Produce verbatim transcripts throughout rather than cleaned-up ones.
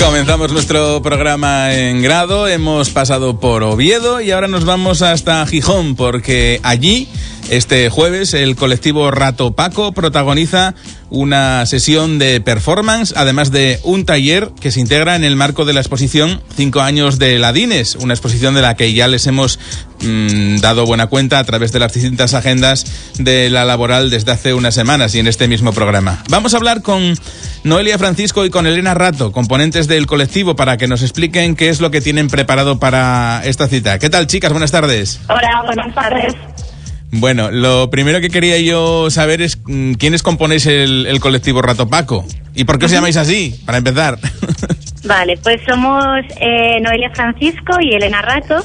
Comenzamos nuestro programa en grado, hemos pasado por Oviedo y ahora nos vamos hasta Gijón porque allí, este jueves, el colectivo Rato Paco protagoniza una sesión de performance, además de un taller que se integra en el marco de la exposición Cinco años de Ladines, una exposición de la que ya les hemos mmm, dado buena cuenta a través de las distintas agendas de la laboral desde hace unas semanas y en este mismo programa. Vamos a hablar con Noelia Francisco y con Elena Rato, componentes del colectivo, para que nos expliquen qué es lo que tienen preparado para esta cita. ¿Qué tal, chicas? Buenas tardes. Hola, buenas tardes. Bueno, lo primero que quería yo saber es quiénes componéis el, el colectivo Rato Paco y por qué os llamáis así, para empezar. Vale, pues somos eh, Noelia Francisco y Elena Rato,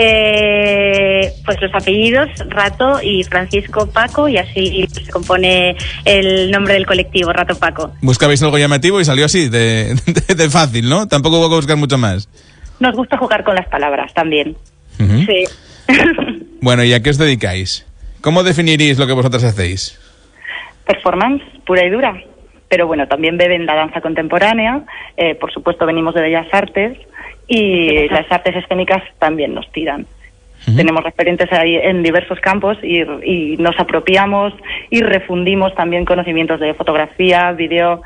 eh, pues los apellidos Rato y Francisco Paco, y así se compone el nombre del colectivo, Rato Paco. Buscabais algo llamativo y salió así, de, de, de fácil, ¿no? Tampoco hubo que buscar mucho más. Nos gusta jugar con las palabras también. Uh-huh. Sí. Bueno, ¿y a qué os dedicáis? ¿Cómo definiríais lo que vosotras hacéis? Performance pura y dura, pero bueno, también beben la danza contemporánea, eh, por supuesto venimos de Bellas Artes y las artes escénicas también nos tiran. Uh-huh. Tenemos referentes ahí en diversos campos y, y nos apropiamos y refundimos también conocimientos de fotografía, vídeo,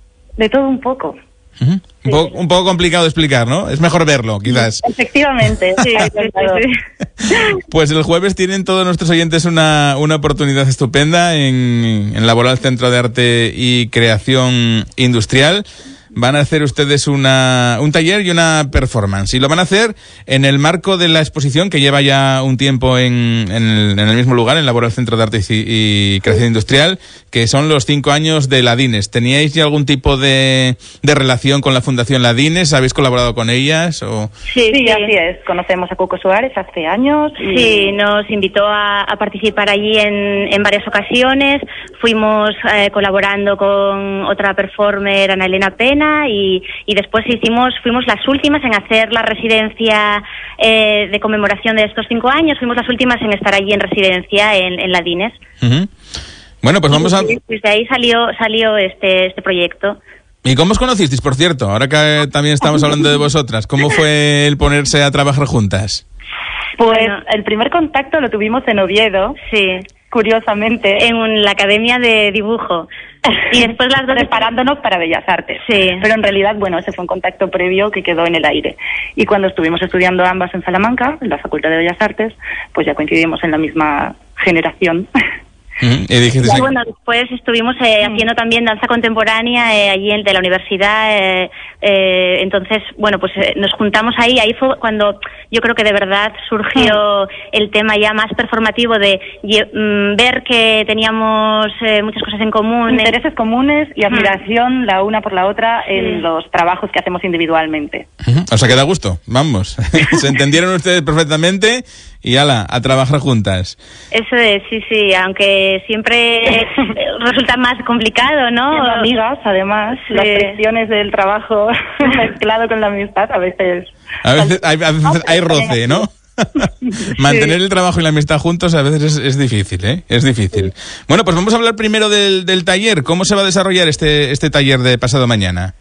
de todo un poco. Uh-huh. Un, sí. poco, un poco complicado de explicar, ¿no? Es mejor verlo, quizás. Efectivamente, sí, sí, sí, sí. Pues el jueves tienen todos nuestros oyentes una, una oportunidad estupenda en, en Laboral Centro de Arte y Creación Industrial. Van a hacer ustedes una, un taller y una performance. Y lo van a hacer en el marco de la exposición que lleva ya un tiempo en, en, el, en el mismo lugar, en Laboral Centro de Arte y, y Creación Industrial, que son los cinco años de Ladines. ¿Teníais ya algún tipo de, de relación con la Fundación Ladines? ¿Habéis colaborado con ellas? O... Sí, sí, sí, así es. Conocemos a Cuco Suárez hace años. Y... Sí, nos invitó a, a participar allí en, en varias ocasiones. Fuimos eh, colaborando con otra performer, Ana Elena Pena, Y, y después hicimos, fuimos las últimas en hacer la residencia eh, de conmemoración de estos cinco años, fuimos las últimas en estar allí en residencia en, en Ladines. Uh-huh. Bueno, pues vamos a... Y desde ahí salió, salió este, este proyecto. ¿Y cómo os conocisteis, por cierto? Ahora que también estamos hablando de vosotras, ¿cómo fue el ponerse a trabajar juntas? Pues bueno, el primer contacto lo tuvimos en Oviedo. Sí. Curiosamente, en la Academia de Dibujo. Y después las dos preparándonos para Bellas Artes. Sí. Pero en realidad, bueno, ese fue un contacto previo que quedó en el aire. Y cuando estuvimos estudiando ambas en Salamanca, en la Facultad de Bellas Artes, pues ya coincidimos en la misma generación. Uh-huh. Y dijiste, y bueno, después estuvimos eh, haciendo también danza contemporánea eh, allí en, de la universidad. Eh, eh, entonces, bueno, pues eh, nos juntamos ahí. Ahí fue cuando yo creo que de verdad surgió el tema ya más performativo de mm, ver que teníamos eh, muchas cosas en común. Intereses comunes y admiración uh-huh. la una por la otra en sí. los trabajos que hacemos individualmente. Uh-huh. O sea, que da gusto, vamos. Se entendieron ustedes perfectamente y ala, a trabajar juntas. Eso es, sí, sí, aunque siempre resulta más complicado, ¿no? Siendo amigas, además, sí. Las presiones del trabajo mezclado con la amistad, a veces... A veces hay, a veces hay roce, ¿no? Mantener sí. el trabajo y la amistad juntos a veces es, es difícil, ¿eh? Es difícil. Sí. Bueno, pues vamos a hablar primero del, del taller. ¿Cómo se va a desarrollar este, este taller de pasado mañana?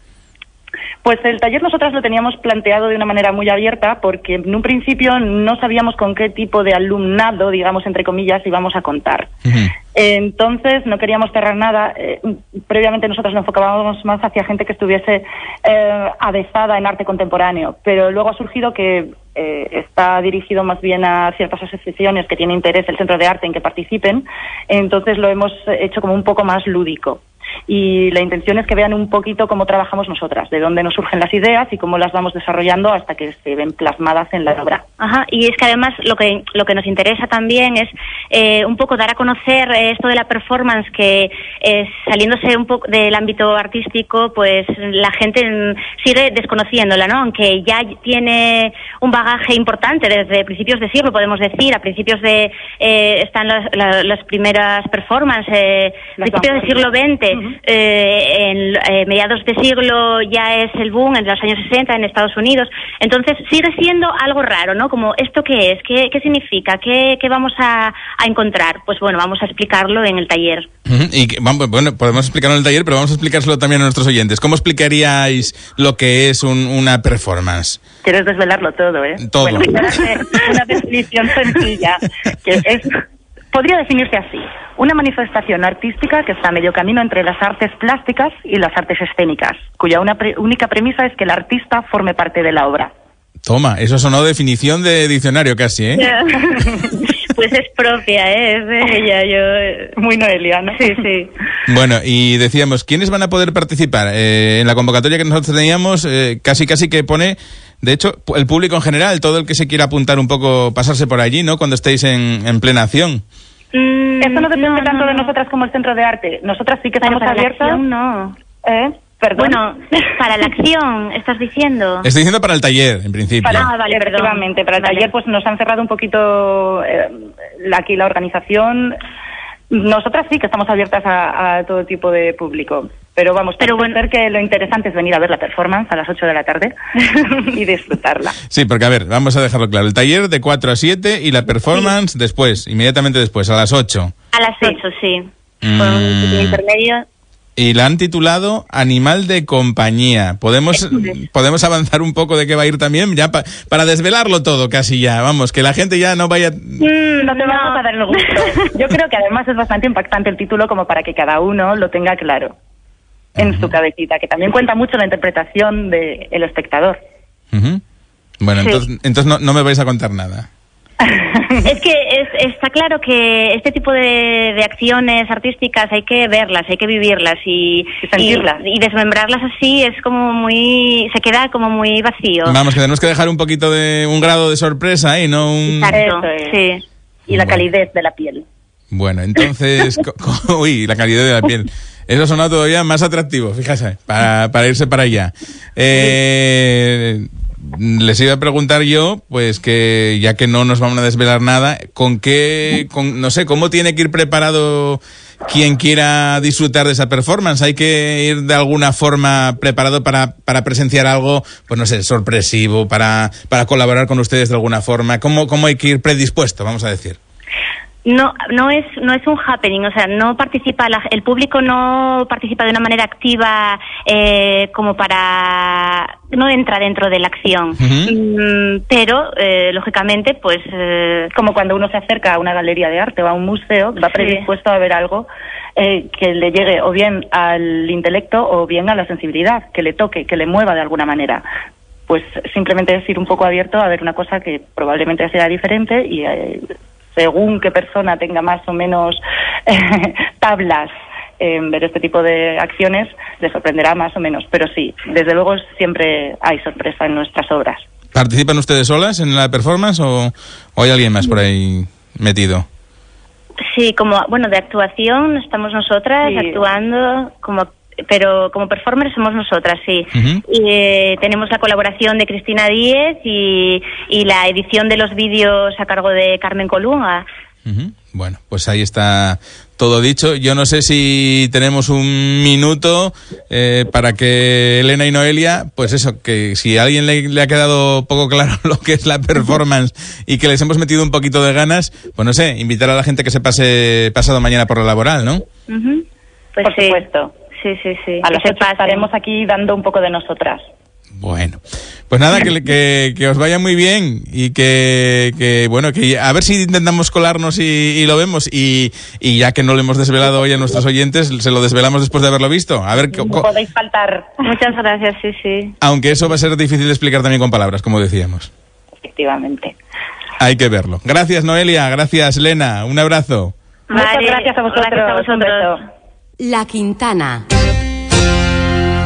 Pues el taller nosotras lo teníamos planteado de una manera muy abierta porque en un principio no sabíamos con qué tipo de alumnado, digamos, entre comillas, íbamos a contar. Uh-huh. Entonces no queríamos cerrar nada. Eh, previamente nosotros nos enfocábamos más hacia gente que estuviese eh, avesada en arte contemporáneo, pero luego ha surgido que eh, está dirigido más bien a ciertas asociaciones que tienen interés el Centro de Arte en que participen, entonces lo hemos hecho como un poco más lúdico. Y la intención es que vean un poquito cómo trabajamos nosotras, de dónde nos surgen las ideas y cómo las vamos desarrollando hasta que se ven plasmadas en la obra. Ajá, y es que además lo que lo que nos interesa también es eh, un poco dar a conocer esto de la performance, que eh, saliéndose un poco del ámbito artístico, pues la gente sigue desconociéndola, ¿no? Aunque ya tiene un bagaje importante desde principios de siglo, podemos decir, a principios de... Eh, están las, las, las primeras performances, eh, principios del siglo veinte, uh-huh. eh, en eh, mediados de siglo ya es el boom, en los años sesenta en Estados Unidos. Entonces sigue siendo algo raro, ¿no? Como, ¿esto qué es? ¿Qué, qué significa? ¿Qué, qué vamos a, a encontrar? Pues bueno, vamos a explicarlo en el taller. Uh-huh. Y vamos, bueno, podemos explicarlo en el taller, pero vamos a explicárselo también a nuestros oyentes. ¿Cómo explicaríais lo que es un, una performance? Quieres desvelarlo todo, ¿eh? Todo. Bueno, una definición sencilla, que es, podría definirse así: una manifestación artística que está a medio camino entre las artes plásticas y las artes escénicas, cuya una pre- única premisa es que el artista forme parte de la obra. Toma, eso sonó definición de diccionario casi, ¿eh? Yeah. Pues es propia, ¿eh? Es de ella, yo... Muy Noelia, ¿no? Sí, sí. Bueno, y decíamos, ¿quiénes van a poder participar? Eh, en la convocatoria que nosotros teníamos, eh, casi casi que pone, de hecho, el público en general, todo el que se quiera apuntar un poco, pasarse por allí, ¿no? Cuando estéis en, en plena acción. Mm, Eso no depende no, tanto no, de no. nosotras como el Centro de Arte. Nosotras sí que Pero estamos para la abiertas. acción, no. ¿Eh? Perdón. Bueno, para la acción, ¿estás diciendo? Estoy diciendo para el taller, en principio. Para, Ah, vale, perdón. efectivamente, para el Vale. taller pues nos han cerrado un poquito eh, aquí la organización. Nosotras sí que estamos abiertas a, a todo tipo de público, pero vamos, Pero pero bueno. que lo interesante es venir a ver la performance a las ocho de la tarde y disfrutarla. Sí, porque a ver, vamos a dejarlo claro. El taller de cuatro a siete y la performance sí. después, inmediatamente después, a las ocho. A las ocho, sí. Mm. Con un intermedio. Y la han titulado Animal de Compañía. ¿Podemos, podemos avanzar un poco de qué va a ir también? Ya pa, para desvelarlo todo casi ya. Vamos, que la gente ya no vaya... Mm, no te no. vamos a dar el gusto. Yo creo que además es bastante impactante el título como para que cada uno lo tenga claro en uh-huh. su cabecita, que también cuenta mucho la interpretación del espectador. Uh-huh. Bueno, sí. entonces, entonces no, no me vais a contar nada. Es que es, está claro que este tipo de, de acciones artísticas hay que verlas, hay que vivirlas y, y sentirlas. Y, y desmembrarlas así es como muy... se queda como muy vacío. Vamos, que tenemos que dejar un poquito de... un grado de sorpresa ahí, ¿no? Un... Exacto, es. Sí. Y la calidez de la piel. Bueno, entonces... co- co- uy, la calidez de la piel. Eso suena todavía más atractivo, fíjate, para, para irse para allá. Eh... Les iba a preguntar yo, pues que ya que no nos van a desvelar nada, ¿con qué, con, no sé, cómo tiene que ir preparado quien quiera disfrutar de esa performance? ¿Hay que ir de alguna forma preparado para, para presenciar algo, pues no sé, sorpresivo, para, para colaborar con ustedes de alguna forma? ¿Cómo, cómo hay que ir predispuesto, vamos a decir? No, no es, no es un happening, o sea, no participa, la, el público no participa de una manera activa eh, como para, no entra dentro de la acción, uh-huh. mm, pero eh, lógicamente, pues, eh, como cuando uno se acerca a una galería de arte o a un museo, va predispuesto sí. a ver algo eh, que le llegue o bien al intelecto o bien a la sensibilidad, que le toque, que le mueva de alguna manera. Pues simplemente es ir un poco abierto a ver una cosa que probablemente sea diferente y eh, según qué persona tenga más o menos eh, tablas en ver este tipo de acciones, le sorprenderá más o menos. Pero sí, desde luego siempre hay sorpresa en nuestras obras. ¿Participan ustedes solas en la performance o, o hay alguien más por ahí metido? Sí, como, bueno, de actuación estamos nosotras sí. actuando como... pero como performers somos nosotras, sí. Uh-huh. Y eh, tenemos la colaboración de Cristina Díez y, y la edición de los vídeos a cargo de Carmen Colunga. Uh-huh. Bueno, pues ahí está todo dicho. Yo no sé si tenemos un minuto eh, para que Elena y Noelia, pues eso, que si a alguien le, le ha quedado poco claro lo que es la performance y que les hemos metido un poquito de ganas, pues no sé, invitar a la gente que se pase pasado mañana por la laboral, ¿no? Uh-huh. Pues por sí. supuesto. Sí, sí, sí. A las ocho estaremos aquí dando un poco de nosotras. Bueno, pues nada, que, que, que os vaya muy bien y que, que bueno, que a ver si intentamos colarnos y, y lo vemos y, y ya que no lo hemos desvelado hoy a nuestros oyentes, se lo desvelamos después de haberlo visto. A ver, no co- podéis faltar. Muchas gracias, sí, sí. Aunque eso va a ser difícil de explicar también con palabras, como decíamos. Efectivamente. Hay que verlo. Gracias, Noelia. Gracias, Lena. Un abrazo. Vale. Muchas gracias a vosotros. Gracias a vosotros. La Quintana.